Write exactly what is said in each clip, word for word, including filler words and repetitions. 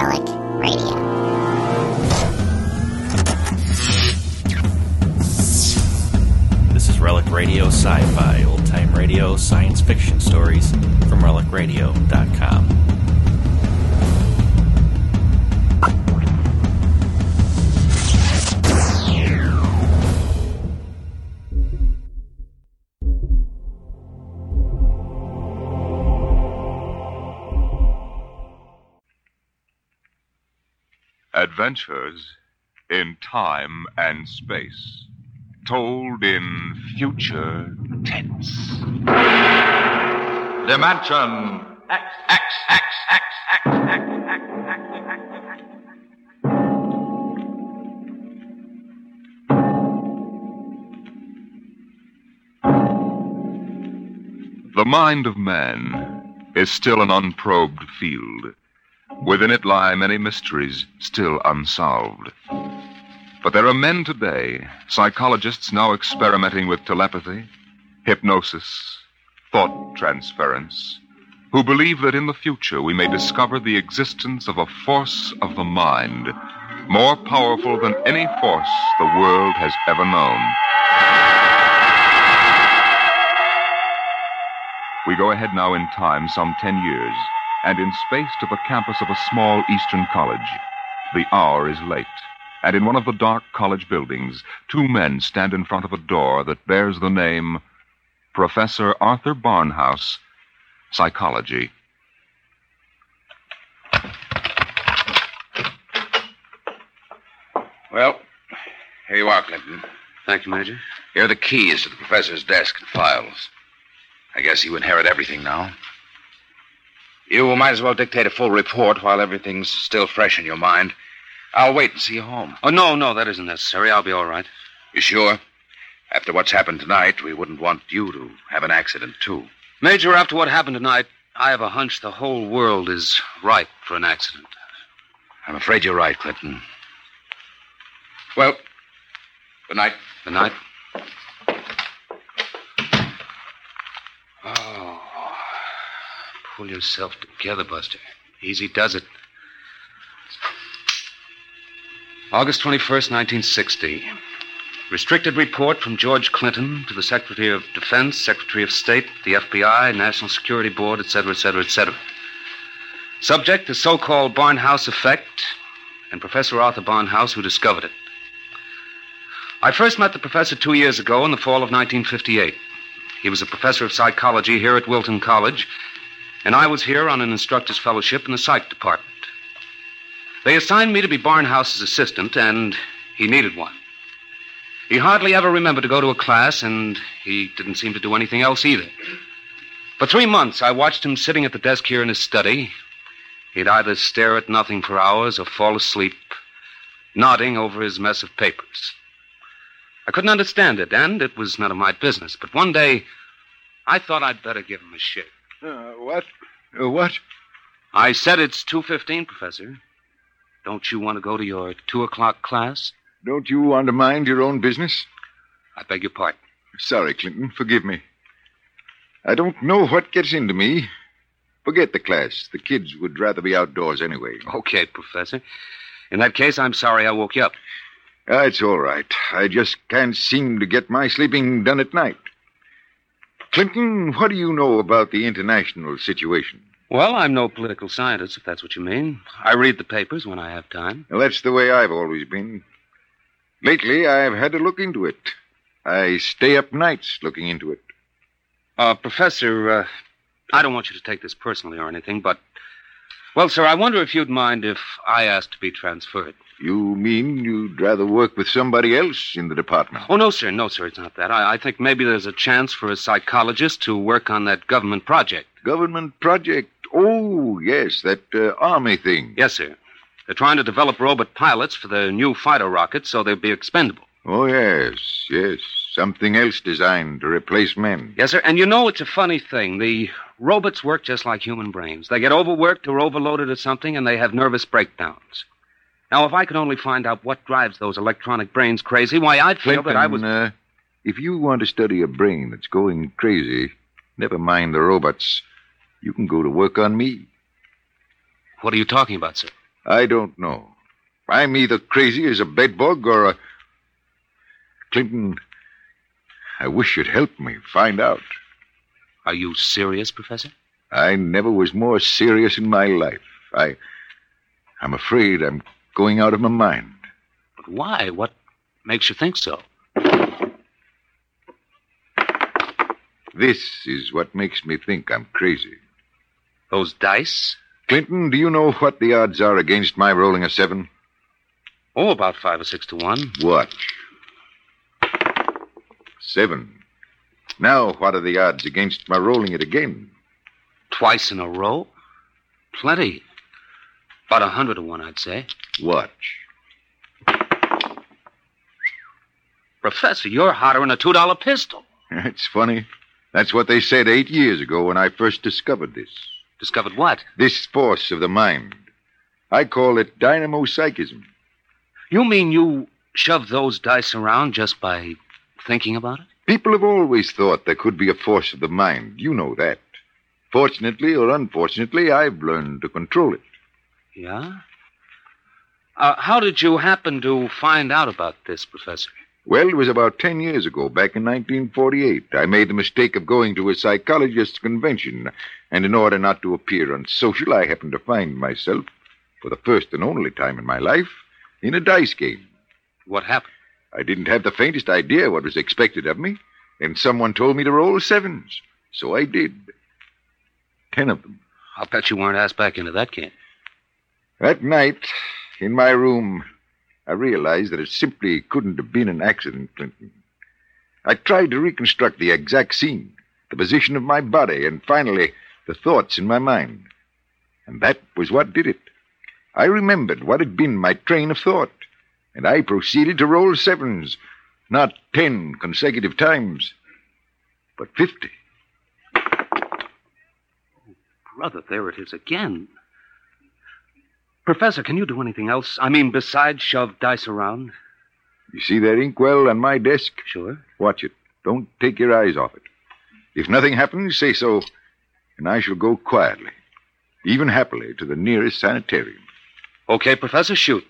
Relic Radio. This is Relic Radio Sci-Fi, old-time radio, science fiction stories from relic radio dot com. Adventures in time and space, told in future tense. Dimension X, X, X, X, X, X, X, X, X, X. The mind of man is still an unprobed field. Within it lie many mysteries still unsolved. But there are men today, psychologists now experimenting with telepathy, hypnosis, thought transference, who believe that in the future we may discover the existence of a force of the mind more powerful than any force the world has ever known. We go ahead now in time some ten years, and in space to the campus of a small eastern college. The hour is late, and in one of the dark college buildings, two men stand in front of a door that bears the name Professor Arthur Barnhouse, Psychology. Well, here you are, Clinton. Thank you, Major. Here are the keys to the professor's desk and files. I guess you inherit everything now. You might as well dictate a full report while everything's still fresh in your mind. I'll wait and see you home. Oh, no, no, that isn't necessary. I'll be all right. You sure? After what's happened tonight, we wouldn't want you to have an accident, too. Major, after what happened tonight, I have a hunch the whole world is ripe for an accident. I'm afraid you're right, Clinton. Well, good night. Good night. Oh, pull yourself together, Buster. Easy does it. August twenty-first, nineteen sixty. Restricted report from George Clinton to the Secretary of Defense, Secretary of State, the F B I, National Security Board, et cetera, et cetera, et cetera. Subject, the so-called Barnhouse effect, and Professor Arthur Barnhouse, who discovered it. I first met the professor two years ago in the fall of nineteen fifty-eight. He was a professor of psychology here at Wilton College, and I was here on an instructor's fellowship in the psych department. They assigned me to be Barnhouse's assistant, and he needed one. He hardly ever remembered to go to a class, and he didn't seem to do anything else either. For three months, I watched him sitting at the desk here in his study. He'd either stare at nothing for hours or fall asleep, nodding over his mess of papers. I couldn't understand it, and it was none of my business. But one day, I thought I'd better give him a shake. Uh, what? Uh, what? I said it's two fifteen, Professor. Don't you want to go to your two o'clock class? Don't you want to mind your own business? I beg your pardon. Sorry, Clinton. Forgive me. I don't know what gets into me. Forget the class. The kids would rather be outdoors anyway. Okay, Professor. In that case, I'm sorry I woke you up. Ah, it's all right. I just can't seem to get my sleeping done at night. Clinton, what do you know about the international situation? Well, I'm no political scientist, if that's what you mean. I read the papers when I have time. Well, that's the way I've always been. Lately, I've had to look into it. I stay up nights looking into it. Uh, Professor, uh, I don't want you to take this personally or anything, but... Well, sir, I wonder if you'd mind if I asked to be transferred. You mean you'd rather work with somebody else in the department? Oh, no, sir. No, sir, it's not that. I, I think maybe there's a chance for a psychologist to work on that government project. Government project? Oh, yes, that uh, army thing. Yes, sir. They're trying to develop robot pilots for the new fighter rockets so they'll be expendable. Oh, yes, yes. Something else designed to replace men. Yes, sir. And you know, it's a funny thing. The robots work just like human brains. They get overworked or overloaded or something, and they have nervous breakdowns. Now, if I could only find out what drives those electronic brains crazy, why, I'd feel Clinton, that I was... Uh, if you want to study a brain that's going crazy, never mind the robots. You can go to work on me. What are you talking about, sir? I don't know. I'm either crazy as a bedbug or a... Clinton, I wish you'd help me find out. Are you serious, Professor? I never was more serious in my life. I... I'm afraid I'm going out of my mind. But why? What makes you think so? This is what makes me think I'm crazy. Those dice? Clinton, do you know what the odds are against my rolling a seven? Oh, about five or six to one. Watch. Seven. Now, what are the odds against my rolling it again? Twice in a row? Plenty. About a hundred to one, I'd say. Watch. Professor, you're hotter than a two-dollar pistol. It's funny. That's what they said eight years ago when I first discovered this. Discovered what? This force of the mind. I call it dynamo-psychism. You mean you shoved those dice around just by thinking about it? People have always thought there could be a force of the mind. You know that. Fortunately or unfortunately, I've learned to control it. Yeah? Uh, how did you happen to find out about this, Professor? Well, it was about ten years ago, back in nineteen forty-eight. I made the mistake of going to a psychologist's convention, and in order not to appear unsocial, I happened to find myself, for the first and only time in my life, in a dice game. What happened? I didn't have the faintest idea what was expected of me, and someone told me to roll sevens. So I did. Ten of them. I'll bet you weren't asked back into that game. That night, in my room, I realized that it simply couldn't have been an accident, Clinton. I tried to reconstruct the exact scene, the position of my body, and finally, the thoughts in my mind. And that was what did it. I remembered what had been my train of thought, and I proceeded to roll sevens, not ten consecutive times, but fifty. Oh, brother, there it is again. Professor, can you do anything else? I mean, besides shove dice around? You see that inkwell on my desk? Sure. Watch it. Don't take your eyes off it. If nothing happens, say so, and I shall go quietly, even happily, to the nearest sanitarium. Okay, Professor, shoot.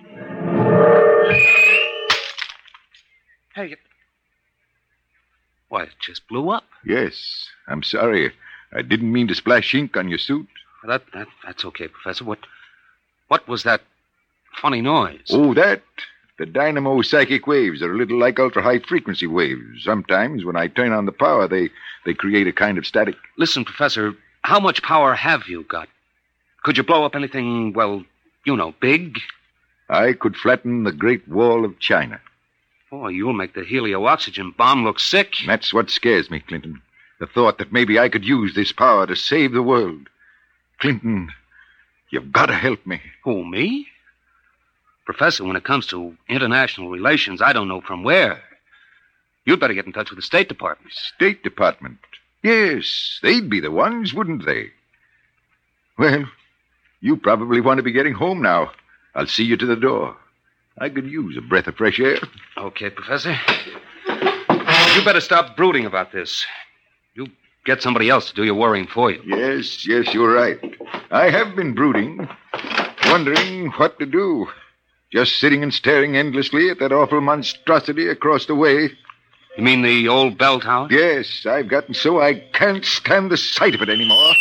Hey, it... Why, it just blew up. Yes, I'm sorry. I didn't mean to splash ink on your suit. That, that That's okay, Professor. What... What was that funny noise? Oh, that? The dynamo psychic waves are a little like ultra-high frequency waves. Sometimes, when I turn on the power, they, they create a kind of static. Listen, Professor, how much power have you got? Could you blow up anything, well, you know, big? I could flatten the Great Wall of China. Oh, you'll make the helio-oxygen bomb look sick. That's what scares me, Clinton. The thought that maybe I could use this power to save the world. Clinton... You've got to help me. Who, me? Professor, when it comes to international relations, I don't know from where. You'd better get in touch with the State Department. State Department? Yes, they'd be the ones, wouldn't they? Well, you probably want to be getting home now. I'll see you to the door. I could use a breath of fresh air. Okay, Professor. You better stop brooding about this. You get somebody else to do your worrying for you. Yes, yes, you're right. I have been brooding, wondering what to do. Just sitting and staring endlessly at that awful monstrosity across the way. You mean the old bell tower? Yes, I've gotten so I can't stand the sight of it anymore.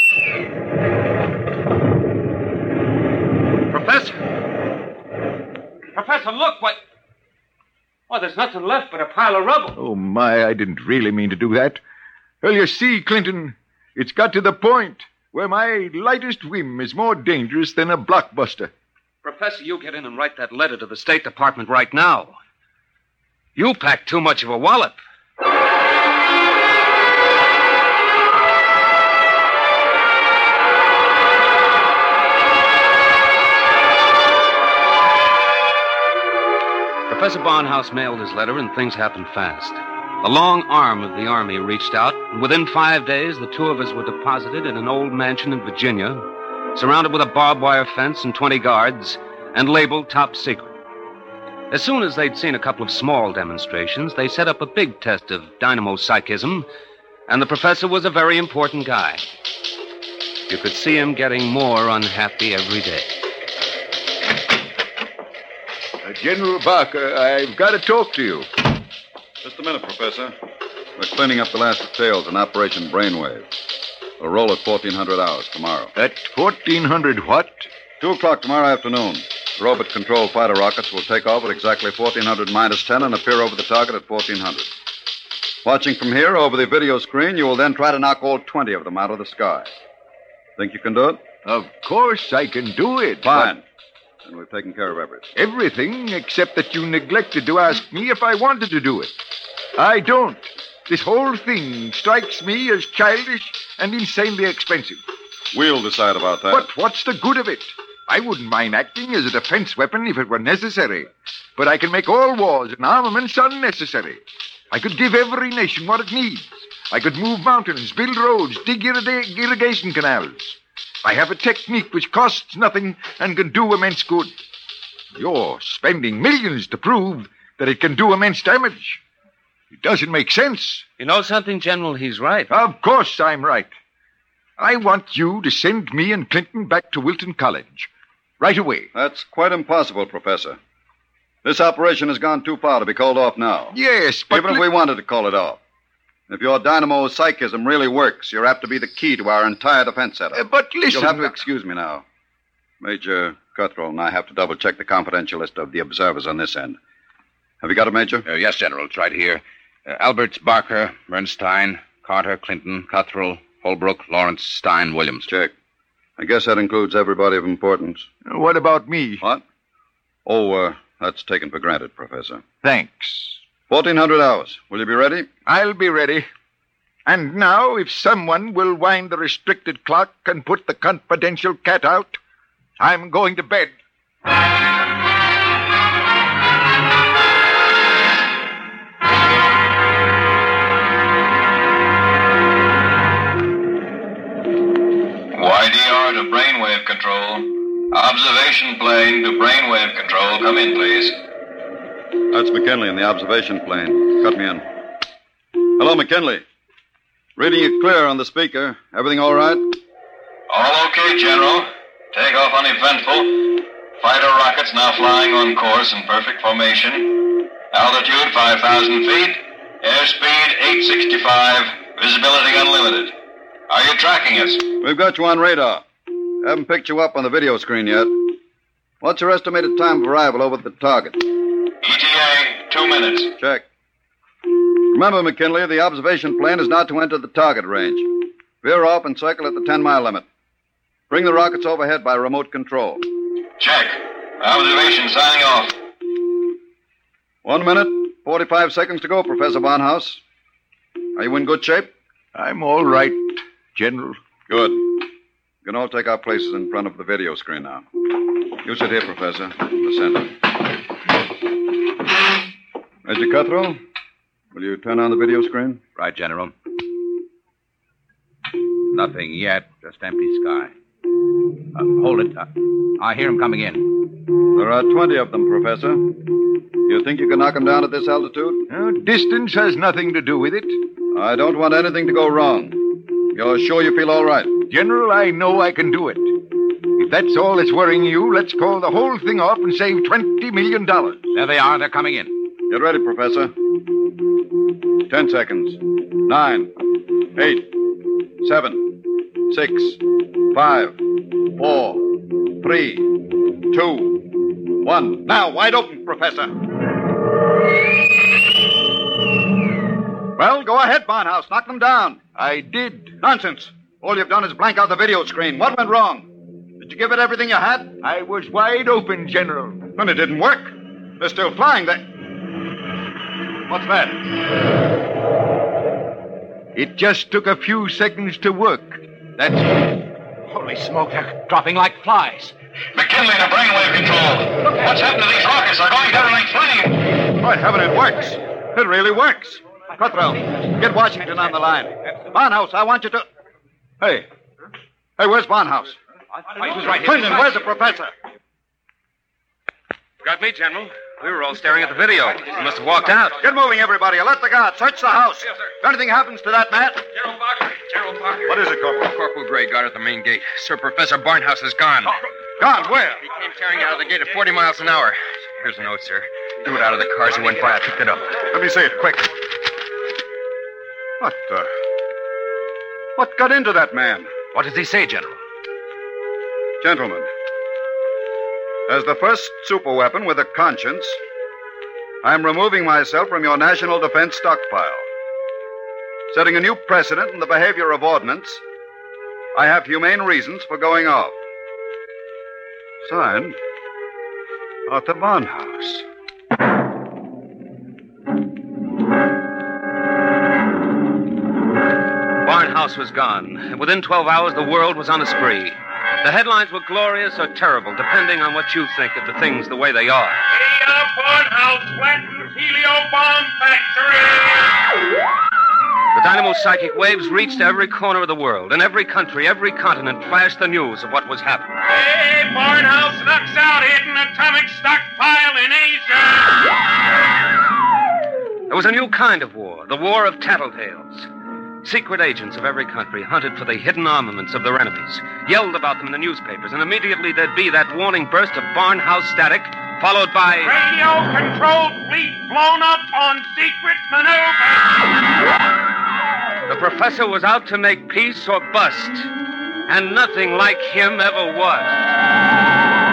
Professor! Professor, look, what... Well, there's nothing left but a pile of rubble. Oh, my, I didn't really mean to do that. Well, you see, Clinton, it's got to the point where my lightest whim is more dangerous than a blockbuster. Professor, you get in and write that letter to the State Department right now. You packed too much of a wallop. Professor Barnhouse mailed his letter, and things happened fast. The long arm of the Army reached out, and within five days, the two of us were deposited in an old mansion in Virginia, surrounded with a barbed wire fence and twenty guards, and labeled top secret. As soon as they'd seen a couple of small demonstrations, they set up a big test of dynamo psychism, and the professor was a very important guy. You could see him getting more unhappy every day. Uh, General Barker, I've got to talk to you. Just a minute, Professor. We're cleaning up the last details in Operation Brainwave. We'll roll at fourteen hundred hours tomorrow. At fourteen hundred what? Two o'clock tomorrow afternoon. The robot-controlled fighter rockets will take off at exactly fourteen hundred minus ten and appear over the target at fourteen hundred. Watching from here over the video screen, you will then try to knock all twenty of them out of the sky. Think you can do it? Of course I can do it. Fine. And we've taken care of everything. Everything except that you neglected to ask me if I wanted to do it. I don't. This whole thing strikes me as childish and insanely expensive. We'll decide about that. But what's the good of it? I wouldn't mind acting as a defense weapon if it were necessary. But I can make all wars and armaments unnecessary. I could give every nation what it needs. I could move mountains, build roads, dig irri- irrigation canals. I have a technique which costs nothing and can do immense good. You're spending millions to prove that it can do immense damage. It doesn't make sense. You know something, General? He's right. Of course I'm right. I want you to send me and Clinton back to Wilton College. Right away. That's quite impossible, Professor. This operation has gone too far to be called off now. Yes, but... Even if li- we wanted to call it off. If your dynamo psychism really works, you're apt to be the key to our entire defense setup. Uh, but listen... You'll have to excuse me now. Major Cuthrell and I have to double-check the confidential list of the observers on this end. Have you got it, Major? Uh, yes, General. It's right here. Uh, Alberts, Barker, Bernstein, Carter, Clinton, Cuthrell, Holbrook, Lawrence, Stein, Williams. Check. I guess that includes everybody of importance. What about me? What? Oh, uh, that's taken for granted, Professor. Thanks. fourteen hundred hours. Will you be ready? I'll be ready. And now, if someone will wind the restricted clock and put the confidential cat out, I'm going to bed. Y D R to brainwave control. Observation plane to brainwave control. Come in, please. That's McKinley in the observation plane. Cut me in. Hello, McKinley. Reading you clear on the speaker. Everything all right? All okay, General. Takeoff uneventful. Fighter rockets now flying on course in perfect formation. Altitude five thousand feet. Airspeed eight sixty-five. Visibility unlimited. Are you tracking us? We've got you on radar. Haven't picked you up on the video screen yet. What's your estimated time of arrival over at the target? E T A, two minutes. Check. Remember, McKinley, the observation plane is not to enter the target range. Veer off and circle at the ten-mile limit. Bring the rockets overhead by remote control. Check. Observation signing off. One minute, forty-five seconds to go, Professor Barnhouse. Are you in good shape? I'm all right, General. Good. You can all take our places in front of the video screen now. You sit here, Professor, in the center. Major Cuthrell, will you turn on the video screen? Right, General. Nothing yet. Just empty sky. Uh, hold it. Uh, I hear him coming in. There are twenty of them, Professor. You think you can knock them down at this altitude? Uh, distance has nothing to do with it. I don't want anything to go wrong. You're sure you feel all right? General, I know I can do it. If that's all that's worrying you, let's call the whole thing off and save twenty million dollars. There they are. They're coming in. Get ready, Professor. Ten seconds. Nine. Eight. Seven. Six. Five. Four. Three. Two. One. Now, wide open, Professor. Well, go ahead, Barnhouse. Knock them down. I did. Nonsense. All you've done is blank out the video screen. What went wrong? Did you give it everything you had? I was wide open, General. Then it didn't work. They're still flying. They... What's that? It just took a few seconds to work. That's... Holy smoke, they're dropping like flies. McKinley to brainwave control. What's happened to these rockets? They're going down like flame. By heaven, it works. It really works. Cuthrell, get Washington on the line. Barnhouse, I want you to... Hey. Hey, where's Barnhouse? He was right here. Clinton, where's the professor? Got me, General. We were all staring at the video. He must have walked out. Get moving, everybody. Let the guard search the house. Yes, sir. If anything happens to that man... General Barker. General Barker. What is it, Corporal? Corporal Gray guard at the main gate. Sir, Professor Barnhouse is gone. Gone? Where? He came tearing out of the gate at forty miles an hour. Here's a note, sir. Threw it out of the car as he went by. I picked it up. Let me see it, quick. What, uh... What got into that man? What does he say, General? Gentlemen, as the first superweapon with a conscience, I'm removing myself from your national defense stockpile. Setting a new precedent in the behavior of ordnance, I have humane reasons for going off. Signed, Arthur Barnhouse. Barnhouse was gone, and within twelve hours, the world was on a spree. The headlines were glorious or terrible, depending on what you think of the things the way they are. Here, Barnhouse flattens helio bomb factory! The dynamo psychic waves reached every corner of the world. In every country, every continent flashed the news of what was happening. Hey, Barnhouse knocks out hidden atomic stockpile in Asia! There was a new kind of war, the war of tattletales. Secret agents of every country hunted for the hidden armaments of their enemies, yelled about them in the newspapers, and immediately there'd be that warning burst of Barnhouse static, followed by... Radio-controlled fleet blown up on secret maneuver! The professor was out to make peace or bust, and nothing like him ever was.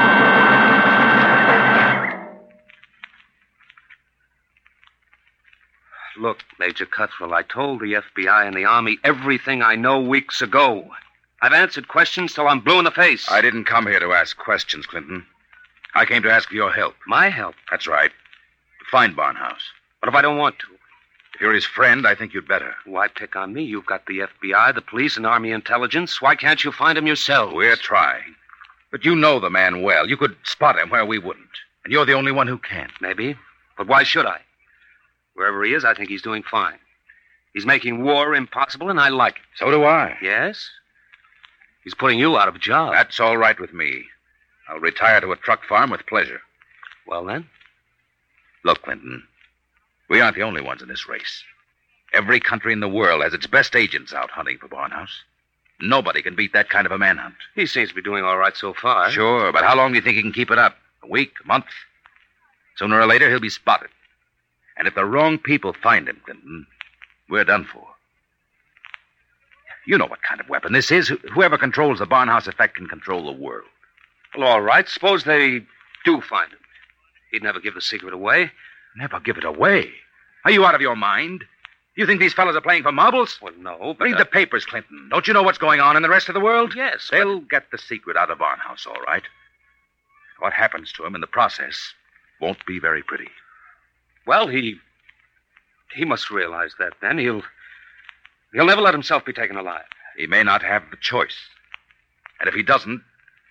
Look, Major Cuthrell, I told the F B I and the Army everything I know weeks ago. I've answered questions till I'm blue in the face. I didn't come here to ask questions, Clinton. I came to ask for your help. My help? That's right. To find Barnhouse. What if I don't want to? If you're his friend, I think you'd better. Why pick on me? You've got the F B I, the police, and Army intelligence. Why can't you find him yourself? We're trying. But you know the man well. You could spot him where we wouldn't. And you're the only one who can. Maybe. But why should I? Wherever he is, I think he's doing fine. He's making war impossible, and I like it. So do I. Yes? He's putting you out of a job. That's all right with me. I'll retire to a truck farm with pleasure. Well, then? Look, Clinton, we aren't the only ones in this race. Every country in the world has its best agents out hunting for Barnhouse. Nobody can beat that kind of a manhunt. He seems to be doing all right so far. Sure, but how long do you think he can keep it up? A week? A month? Sooner or later, he'll be spotted. And if the wrong people find him, Clinton, we're done for. You know what kind of weapon this is. Whoever controls the Barnhouse effect can control the world. Well, all right. Suppose they do find him. He'd never give the secret away. Never give it away? Are you out of your mind? You think these fellas are playing for marbles? Well, no, but... Read uh... the papers, Clinton. Don't you know what's going on in the rest of the world? Yes, They'll but... get the secret out of Barnhouse, all right. What happens to him in the process won't be very pretty. Well, he... He must realize that, then. He'll... He'll never let himself be taken alive. He may not have the choice. And if he doesn't...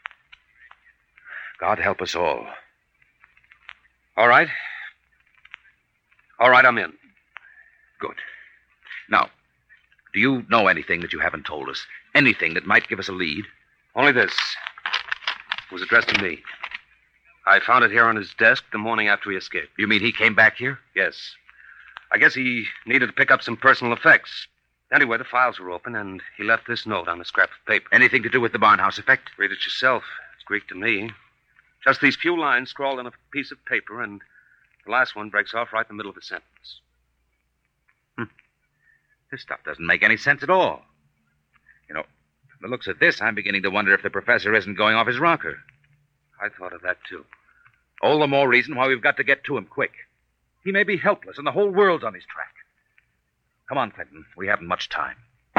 God help us all. All right. All right, I'm in. Good. Now, do you know anything that you haven't told us? Anything that might give us a lead? Only this. It was addressed to me. I found it here on his desk the morning after he escaped. You mean he came back here? Yes. I guess he needed to pick up some personal effects. Anyway, the files were open, and he left this note on a scrap of paper. Anything to do with the Barnhouse effect? Read it yourself. It's Greek to me. Just these few lines scrawled on a piece of paper, and the last one breaks off right in the middle of the sentence. Hmm. This stuff doesn't make any sense at all. You know, from the looks of this, I'm beginning to wonder if the professor isn't going off his rocker. I thought of that, too. All the more reason why we've got to get to him quick. He may be helpless, and the whole world's on his track. Come on, Clinton. We haven't much time.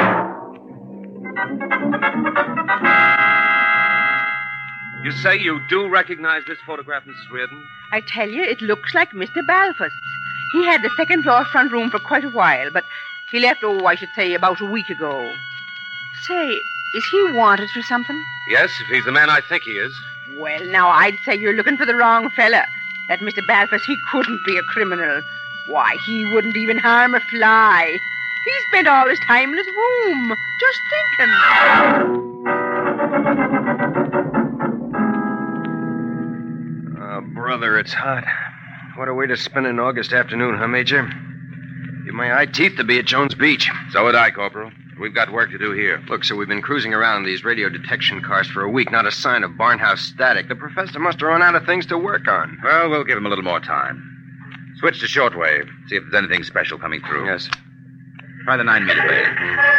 You say you do recognize this photograph, Missus Reardon? I tell you, it looks like Mister Balfour's. He had the second floor front room for quite a while, but he left, oh, I should say, about a week ago. Say, is he wanted for something? Yes, if he's the man I think he is. Well, now, I'd say you're looking for the wrong fella. That Mister Balfour, he couldn't be a criminal. Why, he wouldn't even harm a fly. He spent all his time in his room, just thinking. Oh, brother, it's hot. What a way to spend an August afternoon, huh, Major? Give my eye teeth to be at Jones Beach. So would I, Corporal. We've got work to do here. Look, sir, we've been cruising around in these radio detection cars for a week. Not a sign of Barnhouse static. The professor must have run out of things to work on. Well, we'll give him a little more time. Switch to shortwave. See if there's anything special coming through. Yes, sir. Try the nine-meter band.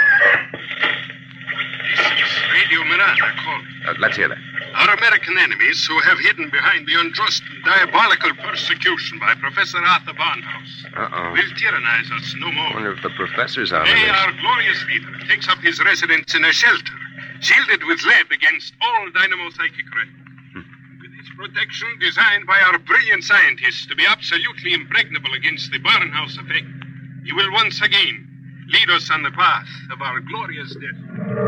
This is Radio Miranda calling. Uh, let's hear that. Our American enemies who have hidden behind the unjust and diabolical persecution by Professor Arthur Barnhouse Uh-oh. will tyrannize us no I more. wonder if the professor's out of Today, this. our glorious leader takes up his residence in a shelter, shielded with lead against all dynamo-psychic rays. With its protection designed by our brilliant scientists to be absolutely impregnable against the Barnhouse effect, he will once again lead us on the path of our glorious death.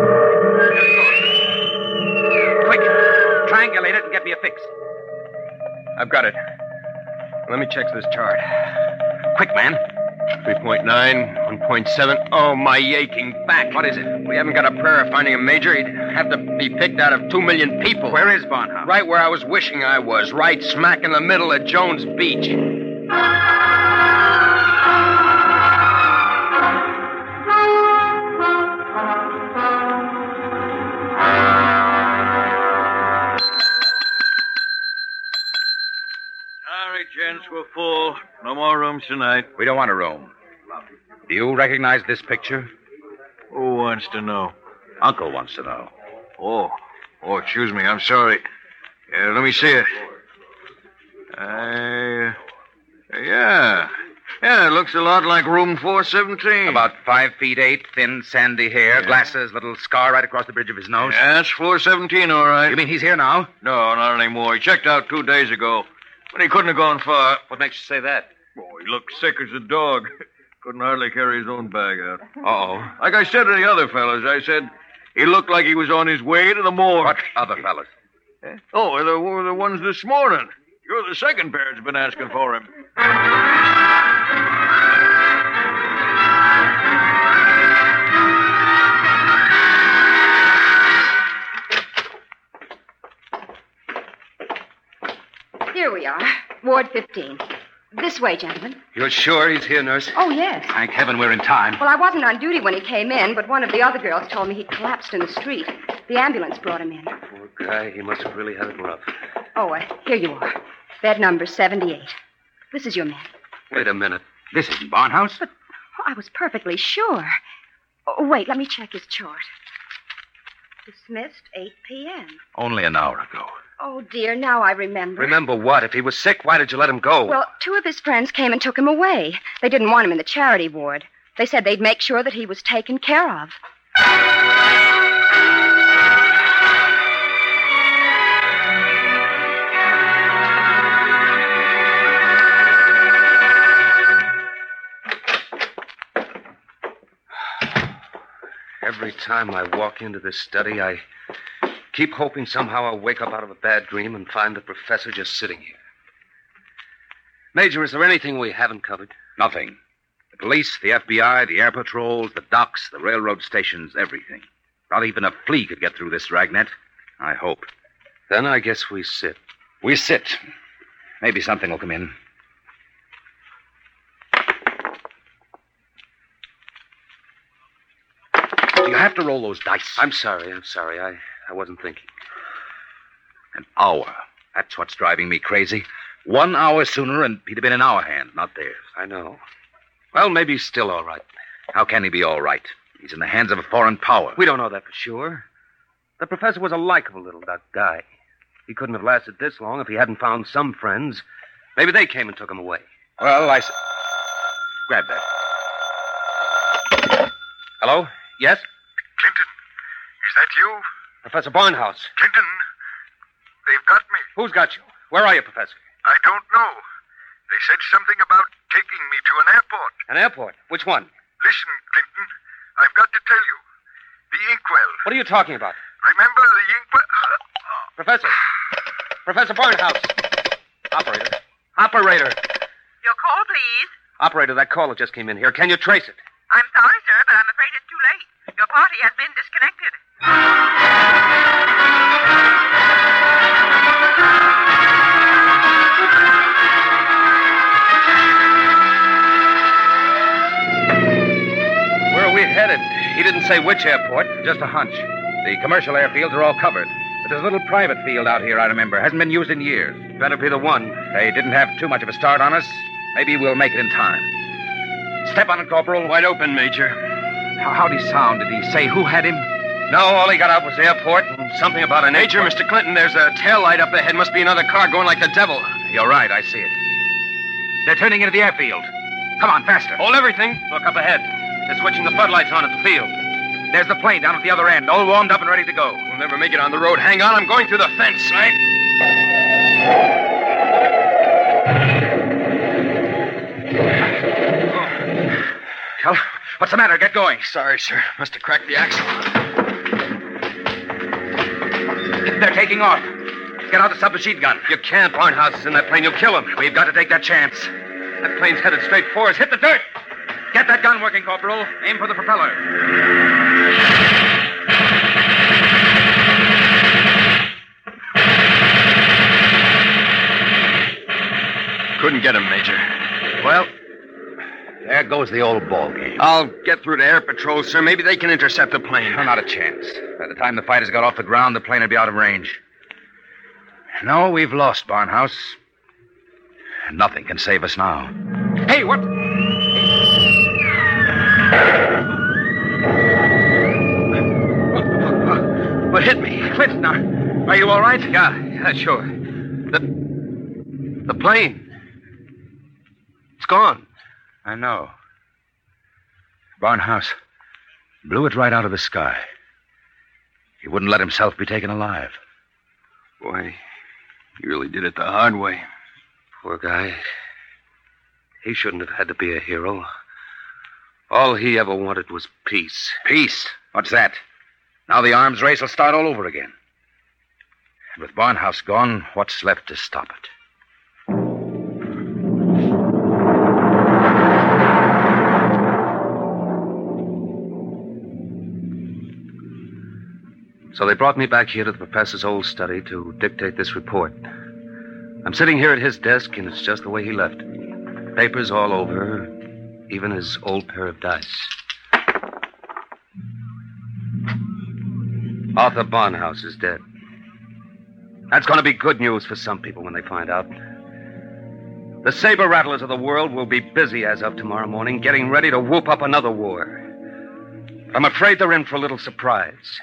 Quick, triangulate it and get me a fix. I've got it. Let me check this chart. Quick, man. three point nine, one point seven. Oh, my aching back. What is it? We haven't got a prayer of finding a major. He'd have to be picked out of two million people. Where is Barnhouse? Right where I was wishing I was. Right smack in the middle of Jones Beach. Sorry, gents, we're full. No more rooms tonight. We don't want a room. Do you recognize this picture? Who wants to know? Uncle wants to know. Oh. Oh, excuse me. I'm sorry. Yeah, let me see it. Uh, yeah. Yeah, it looks a lot like room four seventeen. About five feet eight, thin, sandy hair, yeah. Glasses, little scar right across the bridge of his nose. Yeah, that's four seventeen, all right. You mean he's here now? No, not anymore. He checked out two days ago. But he couldn't have gone far. What makes you say that? Oh, he looked sick as a dog. Couldn't hardly carry his own bag out. Uh-oh. Like I said to the other fellas, I said he looked like he was on his way to the morgue. What other fellas? Eh? Oh, the, the, the ones this morning. You're the second pair that's been asking for him. Here we are, Ward fifteen. This way, gentlemen. You're sure he's here, nurse? Oh, yes. Thank heaven we're in time. Well, I wasn't on duty when he came in, but one of the other girls told me he collapsed in the street. The ambulance brought him in. Poor guy, he must have really had it rough. Oh, uh, here you are. Bed number seventy-eight. This is your man. Wait a minute. This isn't Barnhouse? But oh, I was perfectly sure. Oh, wait, let me check his chart. Dismissed eight p.m. Only an hour ago. Oh, dear, now I remember. Remember what? If he was sick, why did you let him go? Well, two of his friends came and took him away. They didn't want him in the charity ward. They said they'd make sure that he was taken care of. Every time I walk into this study, I keep hoping somehow I'll wake up out of a bad dream and find the professor just sitting here. Major, is there anything we haven't covered? Nothing. The police, the F B I, the air patrols, the docks, the railroad stations, everything. Not even a flea could get through this dragnet. I hope. Then I guess we sit. We sit. Maybe something will come in. Do you have to roll those dice? I'm sorry, I'm sorry. I, I wasn't thinking. An hour. That's what's driving me crazy. One hour sooner, and he'd have been in our hand, not theirs. I know. Well, maybe he's still all right. How can he be all right? He's in the hands of a foreign power. We don't know that for sure. The professor was a likable little duck guy. He couldn't have lasted this long if he hadn't found some friends. Maybe they came and took him away. Well, I... S- Grab that. Hello? Yes? Clinton, is that you? Professor Barnhouse. Clinton, they've got me. Who's got you? Where are you, Professor? I don't know. They said something about taking me to an airport. An airport? Which one? Listen, Clinton, I've got to tell you. The inkwell. What are you talking about? Remember the inkwell? Professor. Professor Barnhouse. Operator. Operator. Your call, please. Operator, that caller just came in here. Can you trace it? I'm sorry, sir, but I'm afraid it's too late. Your party has been disconnected. Where are we headed? He didn't say say which airport. Just a hunch. The commercial airfields are all covered. But there's a little private field out here, I remember. Hasn't been used in years. Better be the one. They didn't have too much of a start on us. Maybe we'll make it in time. Step on it, Corporal. Wide open, Major. How, how'd he sound? Did he say who had him? No, all he got out was airport and something about an Major, airport. Mister Clinton, there's a tail light up ahead. Must be another car going like the devil. You're right, I see it. They're turning into the airfield. Come on, faster. Hold everything. Look up ahead. They're switching the floodlights on at the field. There's the plane down at the other end, all warmed up and ready to go. We'll never make it on the road. Hang on, I'm going through the fence. Right? Cal, what's the matter? Get going. Sorry, sir. Must have cracked the axle. They're taking off. Get out the submachine gun. You can't. Barnhouse is in that plane. You'll kill him. We've got to take that chance. That plane's headed straight for us. Hit the dirt. Get that gun working, Corporal. Aim for the propeller. Couldn't get him, Major. Well, there goes the old ball game. I'll get through to Air Patrol, sir. Maybe they can intercept the plane. No, not a chance. By the time the fighters got off the ground, the plane would be out of range. No, we've lost, Barnhouse. Nothing can save us now. Hey, what? What hit me? Clinton, now, are you all right? Yeah, yeah, sure. The, the plane. It's gone. I know. Barnhouse blew it right out of the sky. He wouldn't let himself be taken alive. Boy, he really did it the hard way. Poor guy. He shouldn't have had to be a hero. All he ever wanted was peace. Peace? What's that? Now the arms race will start all over again. And with Barnhouse gone, what's left to stop it? So they brought me back here to the professor's old study to dictate this report. I'm sitting here at his desk, and it's just the way he left it. Papers all over, even his old pair of dice. Arthur Barnhouse is dead. That's going to be good news for some people when they find out. The saber rattlers of the world will be busy as of tomorrow morning, getting ready to whoop up another war. But I'm afraid they're in for a little surprise.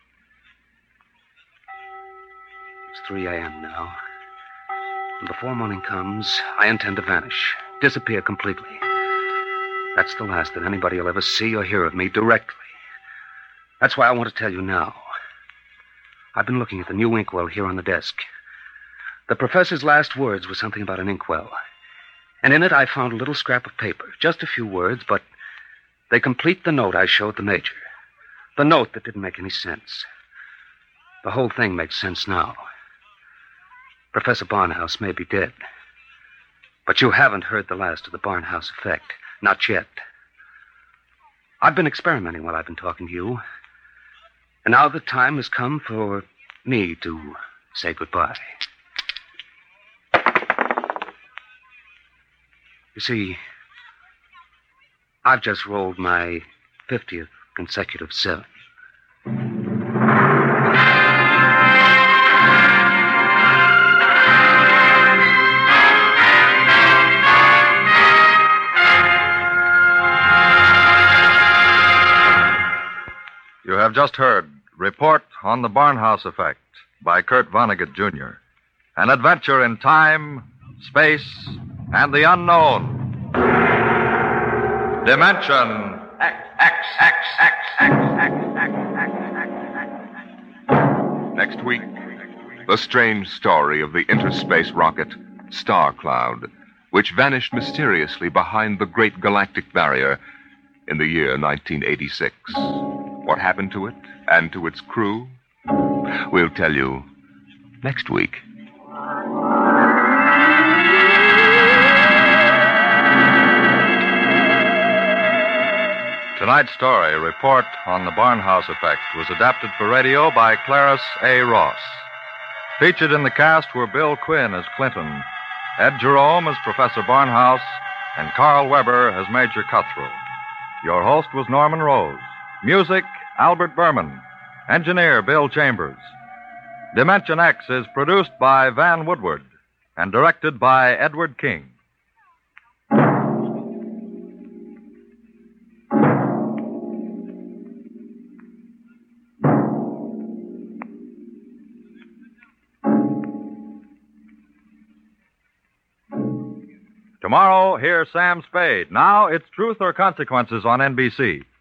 It's three a.m. now. And before morning comes, I intend to vanish, disappear completely. That's the last that anybody will ever see or hear of me directly. That's why I want to tell you now. I've been looking at the new inkwell here on the desk. The professor's last words were something about an inkwell. And in it I found a little scrap of paper. Just a few words, but they complete the note I showed the major. The note that didn't make any sense. The whole thing makes sense now. Professor Barnhouse may be dead. But you haven't heard the last of the Barnhouse effect. Not yet. I've been experimenting while I've been talking to you. And now the time has come for me to say goodbye. You see, I've just rolled my fiftieth consecutive seven. You have just heard Report on the Barnhouse Effect by Kurt Vonnegut, Junior An adventure in time, space, and the unknown. Dimension X, X, X, X, X, X, X, X, X. Next week, the strange story of the interspace rocket Star Cloud, which vanished mysteriously behind the Great Galactic Barrier in the year nineteen eighty-six. What happened to it and to its crew? We'll tell you next week. Tonight's story, Report on the Barnhouse Effect, was adapted for radio by Clarice A. Ross. Featured in the cast were Bill Quinn as Clinton, Ed Jerome as Professor Barnhouse, and Carl Weber as Major Cutthroat. Your host was Norman Rose. Music Albert Berman. Engineer, Bill Chambers. Dimension X is produced by Van Woodward and directed by Edward King. Tomorrow, hear Sam Spade. Now it's Truth or Consequences on N B C.